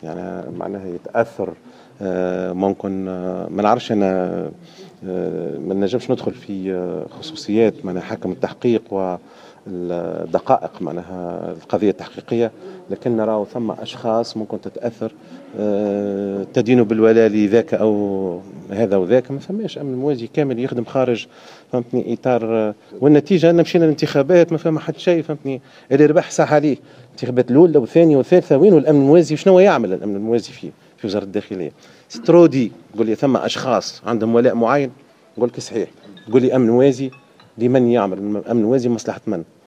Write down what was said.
يعني معناها يتأثر. ممكن ما نعرفش أنا، ما نجمش ندخل في خصوصيات معناها حكم التحقيق والدقائق معناها القضية التحقيقية، لكن نرى ثم أشخاص ممكن تتأثر، تدين بالولاء لذاك أو هذا وذاك. ما فماش أمن موازي كامل يخدم خارج فهمتني إطار، والنتيجة أن مشينا الانتخابات ما فما حد شيء فهمتني. اللي ربح صح عليه الانتخابات الأولى والثانية والثالثة، وين الأمن الموازي؟ شنو يعمل الأمن الموازي في وزارة الداخلية؟ سترودي تقول لي ثم أشخاص عندهم ولاء معين، نقول لك صحيح. تقول لي أمن موازي، لمن يعمل الأمن الموازي؟ مصلحة من؟